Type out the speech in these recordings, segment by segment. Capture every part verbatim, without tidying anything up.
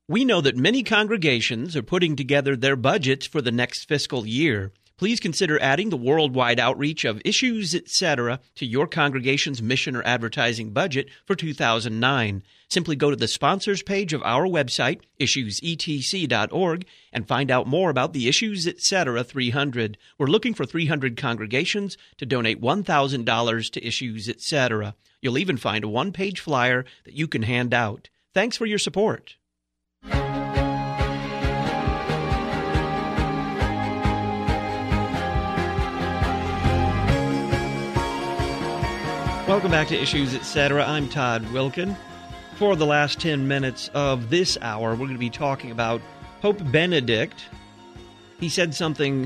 We know that many congregations are putting together their budgets for the next fiscal year. Please consider adding the worldwide outreach of Issues, et cetera to your congregation's mission or advertising budget for two thousand nine. Simply go to the sponsors page of our website, issues e t c dot org, and find out more about the Issues, et cetera three hundred. We're looking for three hundred congregations to donate one thousand dollars to Issues, et cetera. You'll even find a one-page flyer that you can hand out. Thanks for your support. Welcome back to Issues, et cetera. I'm Todd Wilkin. For the last ten minutes of this hour, we're going to be talking about Pope Benedict. He said something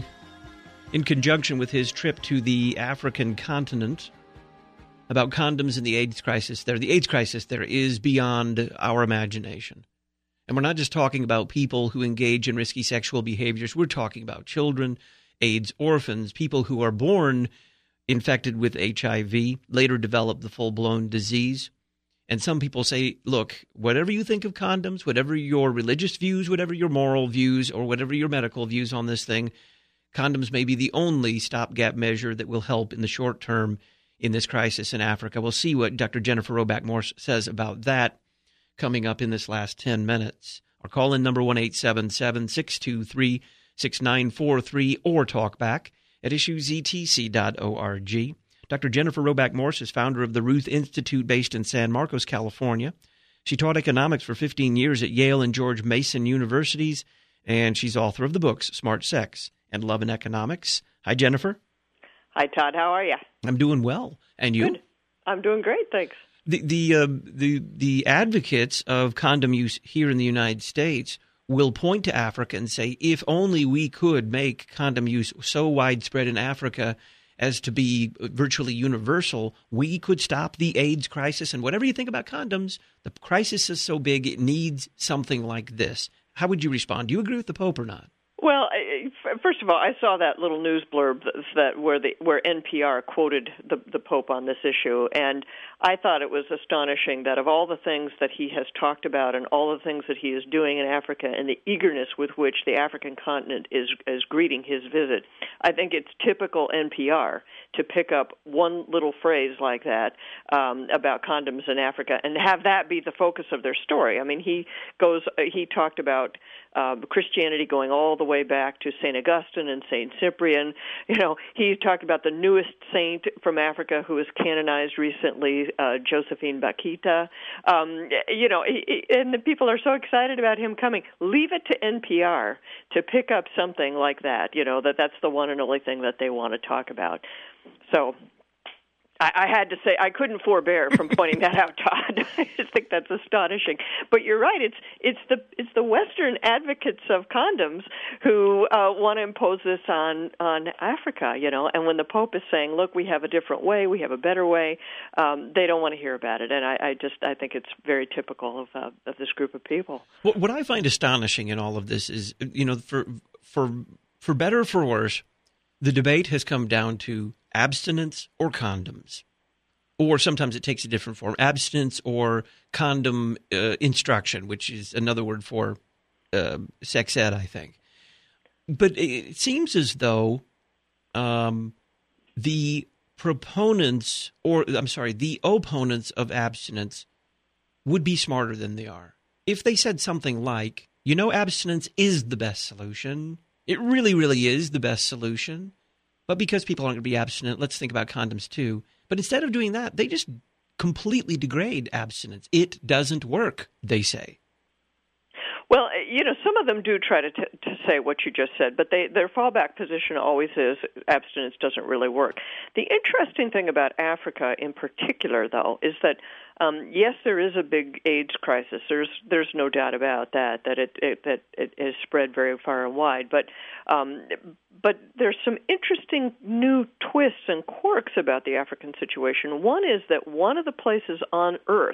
in conjunction with his trip to the African continent about condoms and the AIDS crisis there. The AIDS crisis there is beyond our imagination. And we're not just talking about people who engage in risky sexual behaviors. We're talking about children, AIDS orphans, people who are born infected with H I V, later develop the full-blown disease. And some people say, look, whatever you think of condoms, whatever your religious views, whatever your moral views, or whatever your medical views on this thing, condoms may be the only stopgap measure that will help in the short term in this crisis in Africa. We'll see what Doctor Jennifer Roback-Morse says about that coming up in this last ten minutes. Our call-in number one eight seven seven, six two three, six nine four three or talk back at issues e t c dot org. Doctor Jennifer Roback-Morse is founder of the Ruth Institute based in San Marcos, California. She taught economics for fifteen years at Yale and George Mason Universities, and she's author of the books Smart Sex and Love and Economics. Hi, Jennifer. Hi, Todd. How are you? I'm doing well. And you? Good. I'm doing great, thanks. The the uh, the the advocates of condom use here in the United States will point to Africa and say, if only we could make condom use so widespread in Africa as to be virtually universal, we could stop the AIDS crisis. And whatever you think about condoms, the crisis is so big it needs something like this. How would you respond? Do you agree with the Pope or not? Well, first of all, I saw that little news blurb that where the where N P R quoted the the Pope on this issue, and I thought it was astonishing that of all the things that he has talked about and all the things that he is doing in Africa and the eagerness with which the African continent is is greeting his visit, I think it's typical N P R to pick up one little phrase like that um, about condoms in Africa and have that be the focus of their story. I mean, he goes he talked about uh, Christianity going all the way back to Saint Augustine and Saint Cyprian. You know, he talked about the newest saint from Africa who was canonized recently, uh, Josephine Bakhita. Um, you know, he, and the people are so excited about him coming. Leave it to N P R to pick up something like that, you know, that that's the one and only thing that they want to talk about. So I, I had to say, I couldn't forbear from pointing that out, Todd. I just think that's astonishing. But you're right; it's it's the it's the Western advocates of condoms who uh, want to impose this on on Africa. You know, and when the Pope is saying, "Look, we have a different way, we have a better way," um, they don't want to hear about it. And I, I just I think it's very typical of uh, of this group of people. What, what I find astonishing in all of this is, you know, for for for better or for worse, the debate has come down to abstinence or condoms, or sometimes it takes a different form, abstinence or condom uh, instruction, which is another word for uh, sex ed, I think. But it seems as though um, the proponents, or I'm sorry, the opponents of abstinence would be smarter than they are. If they said something like, you know, abstinence is the best solution, it really, really is the best solution, but because people aren't going to be abstinent, let's think about condoms too. But instead of doing that, they just completely degrade abstinence. It doesn't work, they say. Well, you know, some of them do try to, t- to say what you just said, but they, their fallback position always is abstinence doesn't really work. The interesting thing about Africa in particular, though, is that, um, yes, there is a big AIDS crisis. There's there's no doubt about that, that it, it that it is spread very far and wide. But um, but there's some interesting new twists and quirks about the African situation. One is that one of the places on Earth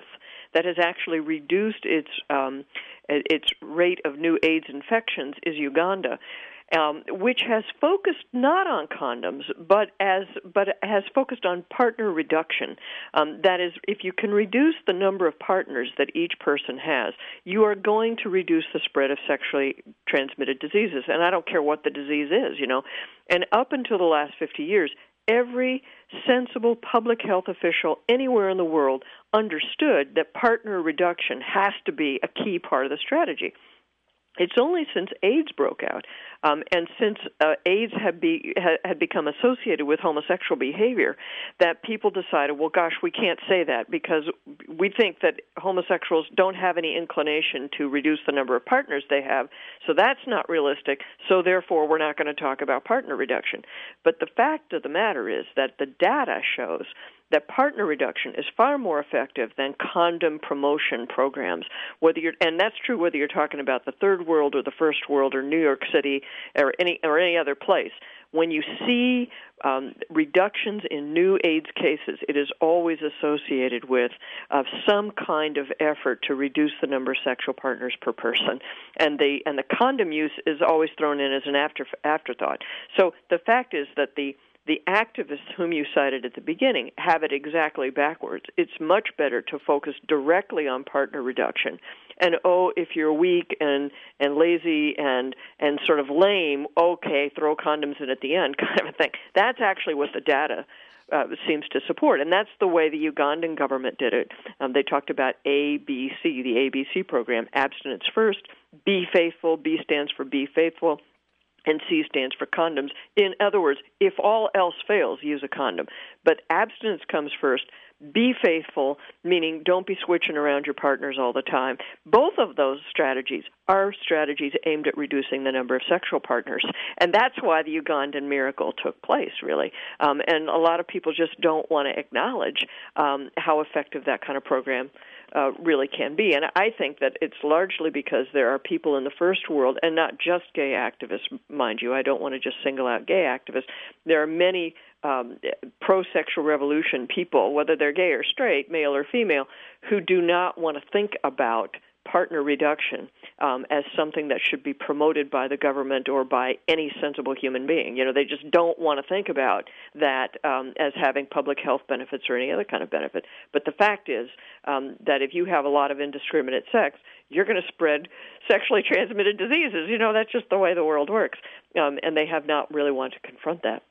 that has actually reduced its um, its rate of new AIDS infections is Uganda. Um, which has focused not on condoms, but as but has focused on partner reduction. Um, that is, if you can reduce the number of partners that each person has, you are going to reduce the spread of sexually transmitted diseases. And I don't care what the disease is, you know. And up until the last fifty years, every sensible public health official anywhere in the world understood that partner reduction has to be a key part of the strategy. It's only since AIDS broke out, um, and since uh, AIDS had, be, had, had become associated with homosexual behavior, that people decided, well, gosh, we can't say that because we think that homosexuals don't have any inclination to reduce the number of partners they have, so that's not realistic, so therefore we're not going to talk about partner reduction. But the fact of the matter is that the data shows that partner reduction is far more effective than condom promotion programs. Whether you're, and that's true whether you're talking about the third world or the first world or New York City or any or any other place. When you see um, reductions in new AIDS cases, it is always associated with uh, some kind of effort to reduce the number of sexual partners per person, and the and the condom use is always thrown in as an after afterthought. So the fact is that the The activists whom you cited at the beginning have it exactly backwards. It's much better to focus directly on partner reduction. And, oh, if you're weak and, and lazy and, and sort of lame, okay, throw condoms in at the end kind of a thing. That's actually what the data uh, seems to support. And that's the way the Ugandan government did it. Um, they talked about A B C, the A B C program, abstinence first, be faithful, B stands for be faithful, and C stands for condoms. In other words, if all else fails, use a condom. But abstinence comes first. Be faithful, meaning don't be switching around your partners all the time. Both of those strategies are strategies aimed at reducing the number of sexual partners. And that's why the Ugandan miracle took place, really. Um, and a lot of people just don't want to acknowledge um, how effective that kind of program Uh, really can be. And I think that it's largely because there are people in the first world, and not just gay activists, mind you. I don't want to just single out gay activists. There are many um, pro-sexual revolution people, whether they're gay or straight, male or female, who do not want to think about partner reduction um, as something that should be promoted by the government or by any sensible human being. You know, they just don't want to think about that um, as having public health benefits or any other kind of benefit. But the fact is um, that if you have a lot of indiscriminate sex, you're going to spread sexually transmitted diseases. You know, that's just the way the world works. Um, and they have not really wanted to confront that.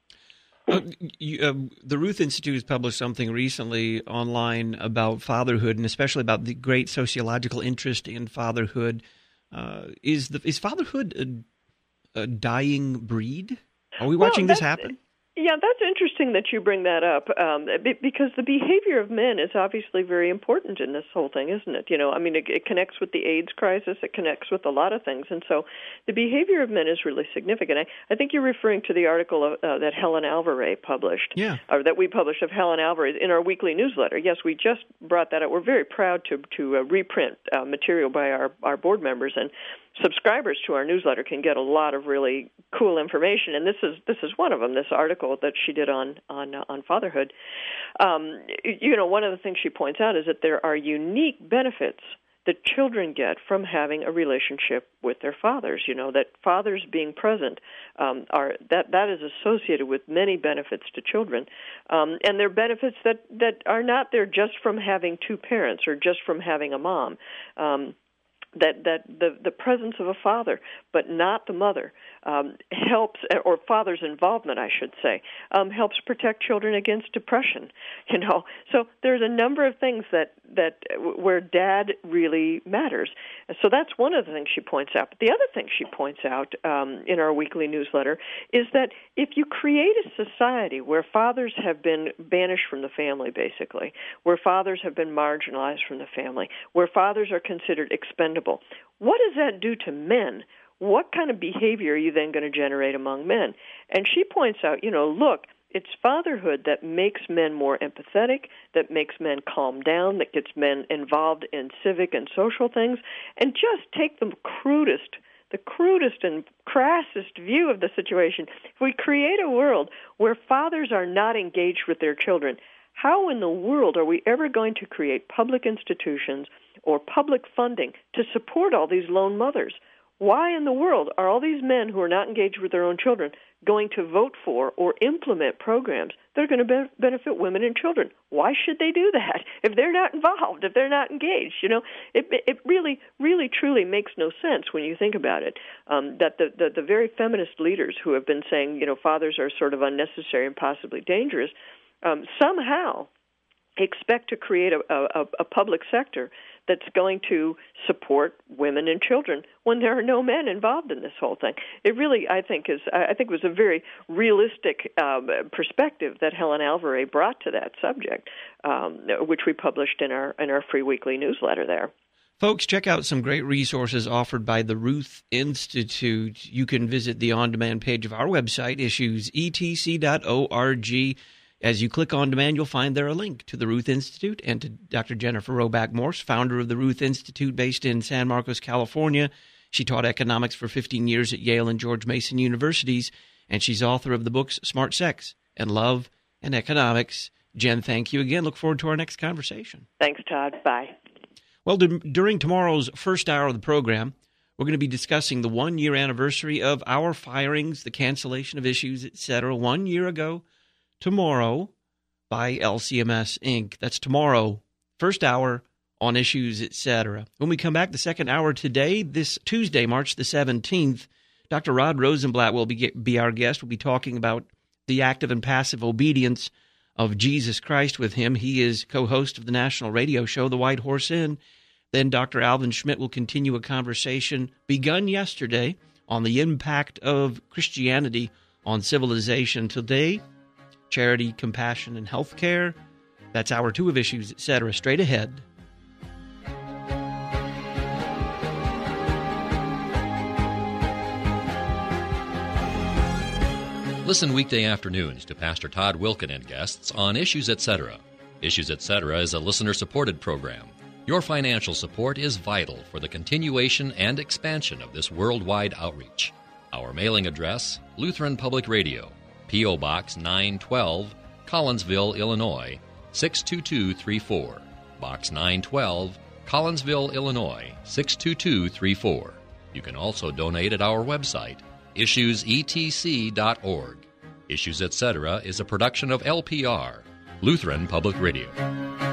Uh, you, uh, the Ruth Institute has published something recently online about fatherhood, and especially about the great sociological interest in fatherhood. Uh, is the is fatherhood a, a dying breed? Are we watching well, this happen? Yeah, that's interesting that you bring that up, um, because the behavior of men is obviously very important in this whole thing, isn't it? You know, I mean, it, it connects with the AIDS crisis, it connects with a lot of things, and so the behavior of men is really significant. I, I think you're referring to the article of, uh, that Helen Alvarez published, yeah. or that we published of Helen Alvarez in our weekly newsletter. Yes, we just brought that up. We're very proud to to uh, reprint uh, material by our, our board members, and subscribers to our newsletter can get a lot of really cool information, and this is this is one of them. This article that she did on on uh, on fatherhood. Um, you know, one of the things she points out is that there are unique benefits that children get from having a relationship with their fathers. You know, that fathers being present um, are that that is associated with many benefits to children, um, and they're benefits that that are not there just from having two parents or just from having a mom. Um, that that the the presence of a father, but not the mother, um, helps, or father's involvement, I should say, um, helps protect children against depression. You know, so there's a number of things that that where dad really matters. So that's one of the things she points out. But the other thing she points out um, in our weekly newsletter is that if you create a society where fathers have been banished from the family, basically, where fathers have been marginalized from the family, where fathers are considered expendable, what does that do to men? What kind of behavior are you then going to generate among men? And she points out, you know, look, it's fatherhood that makes men more empathetic, that makes men calm down, that gets men involved in civic and social things. And just take the crudest, the crudest and crassest view of the situation. If we create a world where fathers are not engaged with their children, How in the world are we ever going to create public institutions or public funding to support all these lone mothers? Why in the world are all these men who are not engaged with their own children going to vote for or implement programs that are going to be- benefit women and children? Why should they do that if they're not involved, if they're not engaged? You know, it it really, really, truly makes no sense when you think about it, um, that the, the, the very feminist leaders who have been saying, you know, fathers are sort of unnecessary and possibly dangerous, um, somehow expect to create a, a, a public sector that's going to support women and children when there are no men involved in this whole thing. It really, I think, is I think was a very realistic um, perspective that Helen Alvarez brought to that subject, um, which we published in our in our free weekly newsletter there. Folks, check out some great resources offered by the Ruth Institute. You can visit the on-demand page of our website, issues e t c dot org. As you click on demand, you'll find there a link to the Ruth Institute and to Doctor Jennifer Roback Morse, founder of the Ruth Institute based in San Marcos, California. She taught economics for fifteen years at Yale and George Mason Universities, and she's author of the books Smart Sex and Love and Economics. Jen, thank you again. Look forward to our next conversation. Thanks, Todd. Bye. Well, d- during tomorrow's first hour of the program, we're going to be discussing the one-year anniversary of our firings, the cancellation of issues, et cetera, one year ago tomorrow by L C M S Incorporated. That's tomorrow, first hour on Issues, et cetera. When we come back, the second hour today, this Tuesday, March the seventeenth, Doctor Rod Rosenblatt will be, be our guest. We'll be talking about the active and passive obedience of Jesus Christ with him. He is co-host of the national radio show, The White Horse Inn. Then Doctor Alvin Schmidt will continue a conversation begun yesterday on the impact of Christianity on civilization. Today, charity, compassion, and health care. That's hour two of Issues, et cetera. Straight ahead. Listen weekday afternoons to Pastor Todd Wilken and guests on Issues, et cetera. Issues, et cetera is a listener-supported program. Your financial support is vital for the continuation and expansion of this worldwide outreach. Our mailing address, Lutheran Public Radio, P O. Box nine twelve, Collinsville, Illinois, six two two three four. Box nine twelve, Collinsville, Illinois, six two two three four. You can also donate at our website, issues e t c dot org. Issues, et cetera is a production of L P R, Lutheran Public Radio.